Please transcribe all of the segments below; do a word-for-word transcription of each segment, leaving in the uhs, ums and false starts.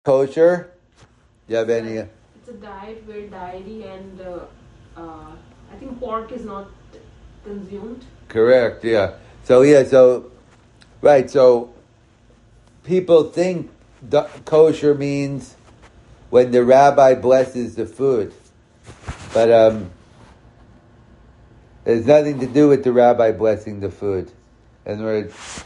Kosher? Do you have It's any? a, it's a diet where dairy and uh, uh, I think pork is not consumed. Correct. Yeah. So yeah. So right. So people think the, kosher means when the rabbi blesses the food, but um, there's nothing to do with the rabbi blessing the food. In other words,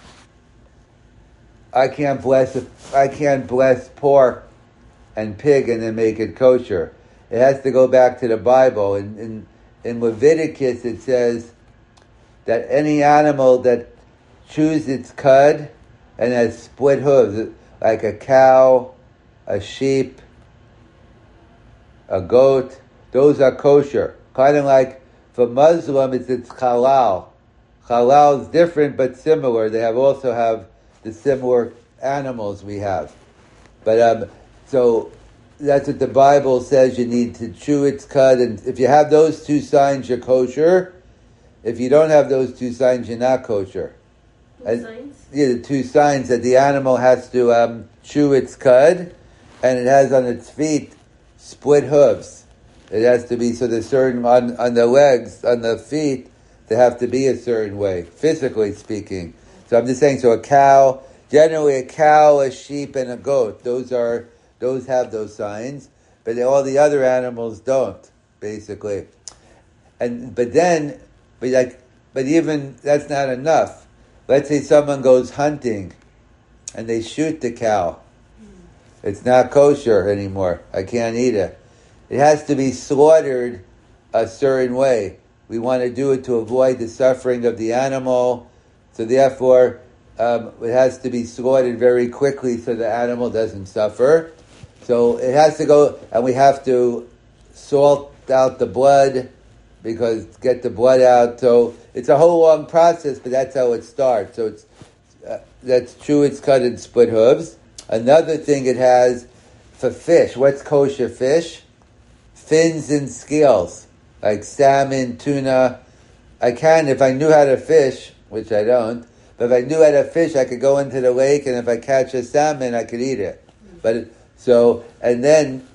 I can't bless I can't bless pork and pig and then make it kosher. It has to go back to the Bible. In in, in Leviticus, it says that any animal that chews its cud and has split hooves, like a cow, a sheep, a goat, those are kosher. Kind of like for Muslim, it's it's halal. Halal is different but similar. They have also have the similar animals we have. But um, so that's what the Bible says. You need to chew its cud, and if you have those two signs, you're kosher. If you don't have those two signs, you're not kosher. Two And, signs. yeah, the two signs that the animal has to um, chew its cud, and it has on its feet split hooves. It has to be so there's certain on on the legs, on the feet, they have to be a certain way, physically speaking. So I'm just saying. So a cow, generally a cow, a sheep, and a goat. Those are those have those signs, but all the other animals don't, basically. And but then, but like, but even that's not enough. Let's say someone goes hunting, and they shoot the cow. It's not kosher anymore. I can't eat it. It has to be slaughtered a certain way. We want to do it to avoid the suffering of the animal. So therefore, um, it has to be slaughtered very quickly so the animal doesn't suffer. So it has to go, and we have to salt out the blood because get the blood out. So it's a whole long process, but that's how it starts. So it's uh, that's true. It's cut in split hooves. Another thing it has for fish. What's kosher fish? Fins and scales, like salmon, tuna. I can, if I knew how to fish, which I don't, but if I knew how to fish, I could go into the lake, and if I catch a salmon, I could eat it. But so, and then,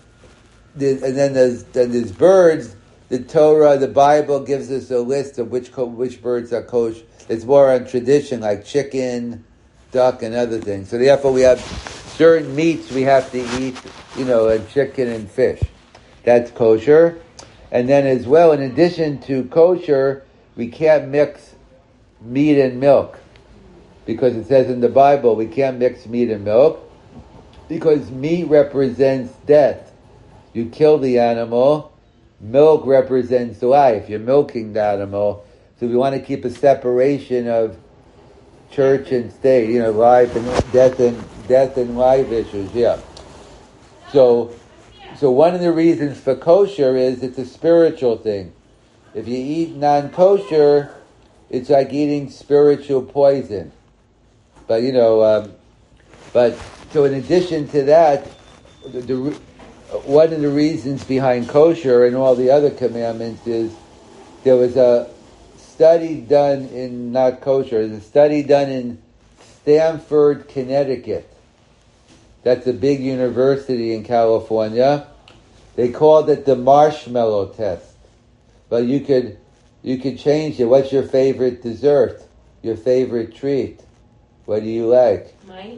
and then there's then there's birds. The Torah, the Bible gives us a list of which which birds are kosher. It's more on tradition, like chicken, duck, and other things. So therefore, we have certain meats we have to eat, you know, and chicken and fish. That's kosher. And then as well, in addition to kosher, we can't mix meat and milk. Because it says in the Bible, we can't mix meat and milk. Because meat represents death. You kill the animal. Milk represents life. You're milking the animal. So we want to keep a separation of church and state. You know, life and death and death and life issues. Yeah. So So one of the reasons for kosher is it's a spiritual thing. If you eat non-kosher, it's like eating spiritual poison. But you know, um, but so in addition to that, the, the, one of the reasons behind kosher and all the other commandments is there was a study done in not kosher. There's a study done in Stamford, Connecticut. That's a big university in California. They called it the marshmallow test. But you could you could change it. What's your favorite dessert? Your favorite treat? What do you like? My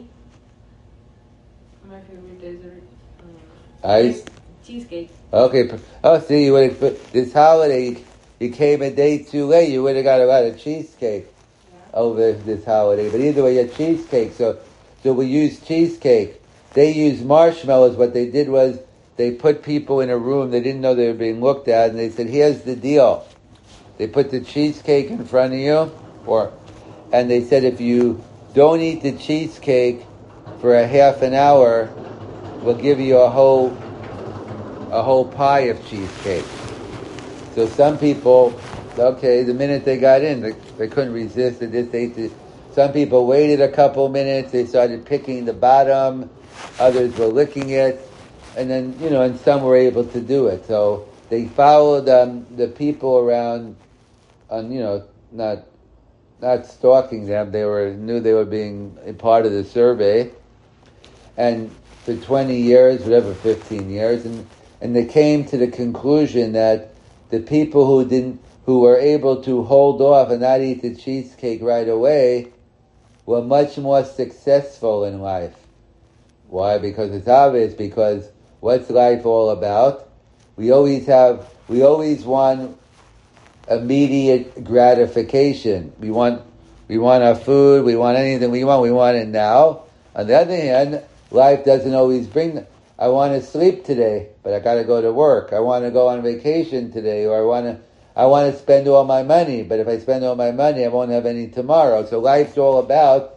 my favorite dessert. Uh, Ice? Cheesecake. Okay. Oh, see, you would have, this holiday, you, you came a day too late. You would have got a lot of cheesecake Yeah. over this holiday. But either way, you had cheesecake. So, so we used cheesecake. They used marshmallows. What they did was they put people in a room. They didn't know they were being looked at, and they said, "Here's the deal." They put the cheesecake in front of you, or, and they said, if you don't eat the cheesecake for a half an hour, we'll give you a whole a whole pie of cheesecake. So some people, okay, the minute they got in, they, they couldn't resist. They just ate the. Some people waited a couple minutes. They started picking the bottom. Others were licking it. And then, you know, and some were able to do it. So they followed um, the people around, on, you know, not not stalking them. They were knew they were being a part of the survey. And for twenty years, whatever, fifteen years, and and they came to the conclusion that the people who didn't, who were able to hold off and not eat the cheesecake right away, were much more successful in life. Why? Because it's obvious. Because what's life all about? We always have, we always want immediate gratification. We want, we want our food. We want anything we want. We want it now. On the other hand, life doesn't always bring. I want to sleep today, but I got to go to work. I want to go on vacation today, or I want to. I want to spend all my money, but if I spend all my money, I won't have any tomorrow. So life's all about,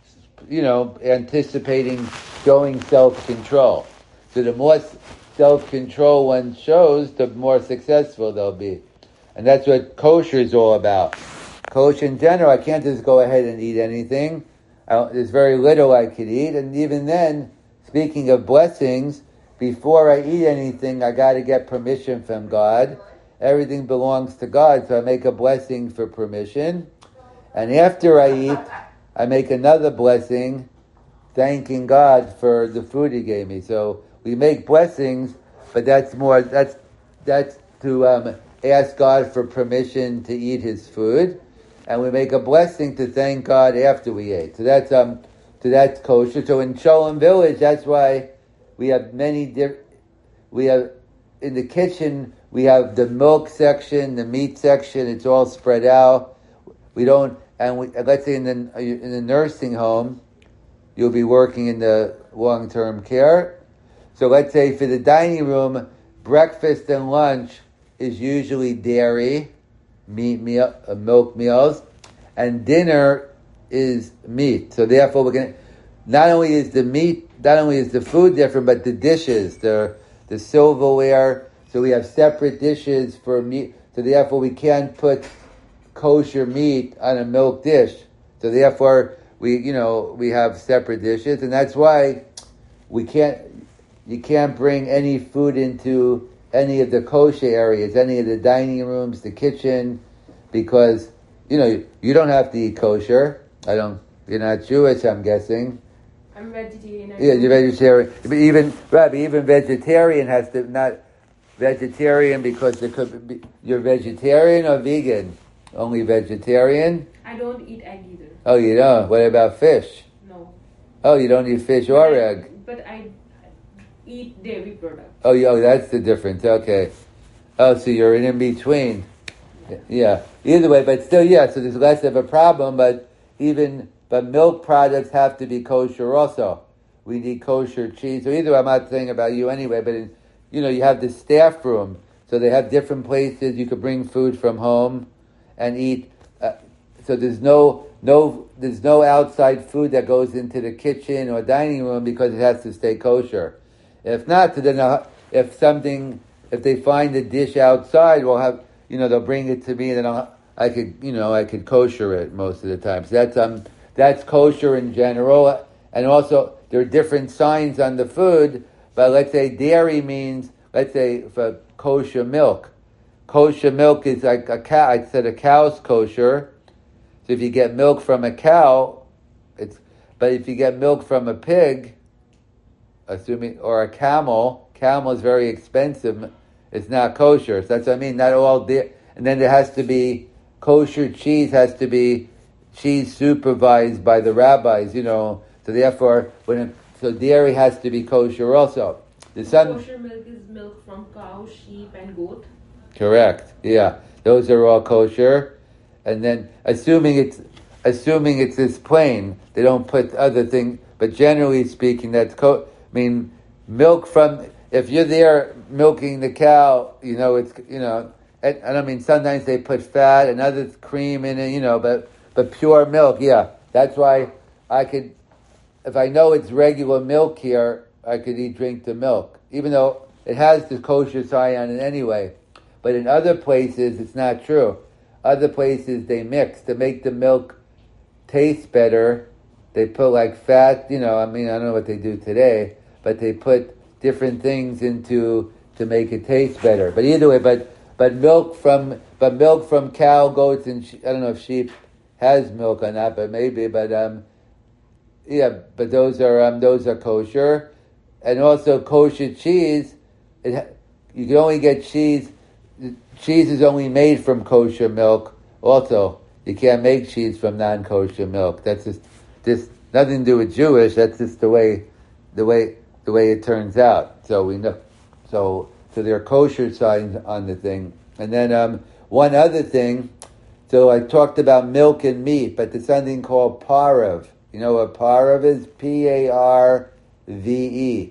you know, anticipating, showing self-control. So the more self-control one shows, the more successful they'll be. And that's what kosher is all about. Kosher in general, I can't just go ahead and eat anything. I, there's very little I could eat. And even then, speaking of blessings, before I eat anything, I got to get permission from God. Everything belongs to God, so I make a blessing for permission. And after I eat, I make another blessing, thanking God for the food He gave me. So we make blessings, but that's more, that's that's to um, ask God for permission to eat His food. And we make a blessing to thank God after we ate. So that's um, so that's kosher. So in Sholem Village, that's why we have many different, we have, in the kitchen, we have the milk section, the meat section. It's all spread out. We don't, and we, let's say in the in the nursing home, you'll be working in the long-term care. So let's say for the dining room, breakfast and lunch is usually dairy, meat meal, uh, milk meals, and dinner is meat. So therefore, we're going. Not only is the meat, not only is the food different, but the dishes, the the silverware. So we have separate dishes for meat. So therefore, we can't put kosher meat on a milk dish. So therefore, we, you know, we have separate dishes, and that's why we can't. You can't bring any food into any of the kosher areas, any of the dining rooms, the kitchen, because you know you don't have to eat kosher. I don't. You're not Jewish, I'm guessing. I'm vegetarian. Yeah, you're vegetarian. But even Rabbi, even vegetarian has to not. Vegetarian because it could be, you're vegetarian or vegan? Only vegetarian? I don't eat egg either. Oh, you don't? What about fish? No. Oh, you don't eat fish or egg? But I eat dairy products. Oh, yeah, oh, that's the difference. Okay. Oh, so you're in, in between. Yeah. Either way, but still, yeah, so there's less of a problem, but even, but milk products have to be kosher also. We need kosher cheese. So either way, I'm not saying about you anyway, but in, you know, you have the staff room, so they have different places you could bring food from home and eat. Uh, so there's no no there's no outside food that goes into the kitchen or dining room because it has to stay kosher. If not, then uh, if something if they find a dish outside, we'll have you know they'll bring it to me, and then I'll, I could you know I could kosher it most of the time. So that's um that's kosher in general, and also there are different signs on the food. But let's say dairy means, let's say for kosher milk. Kosher milk is like a cow. I said a cow's kosher. So if you get milk from a cow, it's. But if you get milk from a pig, assuming or a camel, camel is very expensive. It's not kosher. So that's what I mean. Not all dairy. And then there has to be kosher cheese. Has to be cheese supervised by the rabbis. You know. So therefore, when it, so dairy has to be kosher also. The sun, kosher milk is milk from cow, sheep, and goat. Correct. Yeah, those are all kosher. And then, assuming it's assuming it's this plain, they don't put other things. But generally speaking, that's co- I mean, milk from. If you're there milking the cow, you know it's you know. And, and I mean, sometimes they put fat and other cream in it, you know. But but pure milk, yeah. That's why I could. If I know it's regular milk here, I could eat, drink the milk, even though it has the kosher sign on it anyway. But in other places, it's not true. Other places, they mix to make the milk taste better. They put like fat, you know, I mean, I don't know what they do today, but they put different things into to make it taste better. But either way, but but milk from but milk from cow, goats, and she, I don't know if sheep has milk or not, but maybe. But um, yeah, but those are um, those are kosher. and also kosher cheese. It ha- you can only get cheese. Cheese is only made from kosher milk. Also, you can't make cheese from non-kosher milk. That's just this nothing to do with Jewish. That's just the way, the way, the way it turns out. So we know. So so there are kosher signs on the thing, and then um, one other thing. So I talked about milk and meat, but there's something called parav. You know what parav is? P A R V E.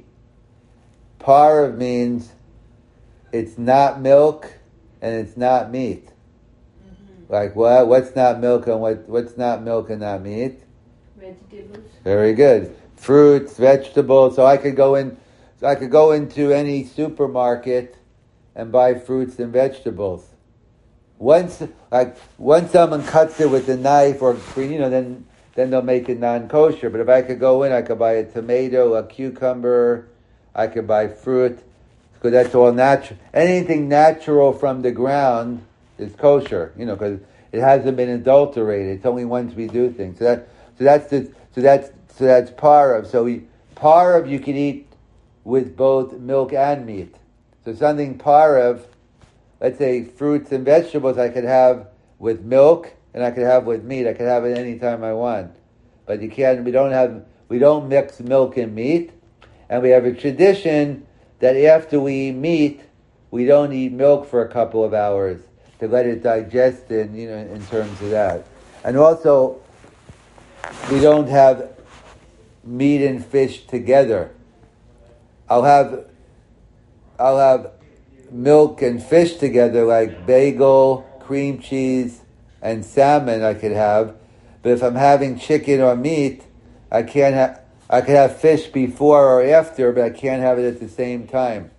Parav means it's not milk and it's not meat. Mm-hmm. Like what? What's not milk and what? What's not milk and not meat? Vegetables. Very good. Fruits, vegetables. So I could go in. So I could go into any supermarket and buy fruits and vegetables. Once, like once someone cuts it with a knife, or you know, then then they'll make it non-kosher. But if I could go in, I could buy a tomato, a cucumber. I could buy fruit, because that's all natural. Anything natural from the ground is kosher, you know, because it hasn't been adulterated. It's only once we do things. So that, so that's the, so that's so that's parav. So we, parav you can eat with both milk and meat. So something parav. Let's say fruits and vegetables I could have with milk and I could have with meat. I could have it any time I want. But you can't, we don't have, we don't mix milk and meat. And we have a tradition that after we eat meat, we don't eat milk for a couple of hours to let it digest in, you know, in terms of that. And also, we don't have meat and fish together. I'll have, I'll have milk and fish together, like bagel, cream cheese, and salmon I could have. But if I'm having chicken or meat, I can't have, I could have fish before or after, but I can't have it at the same time.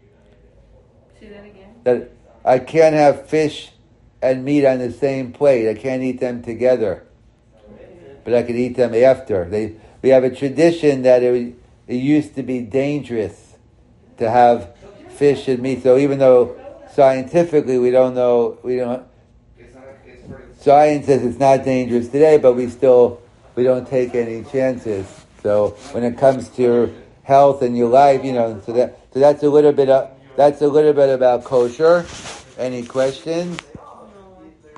Say that again. That I can't have fish and meat on the same plate. I can't eat them together. But I could eat them after. They, we have a tradition that it, it used to be dangerous to have fish and meat. So even though scientifically we don't know, we don't. Science says it's not dangerous today, but we still we don't take any chances. So when it comes to your health and your life, you know, so that so that's a little bit of, that's a little bit about kosher. Any questions?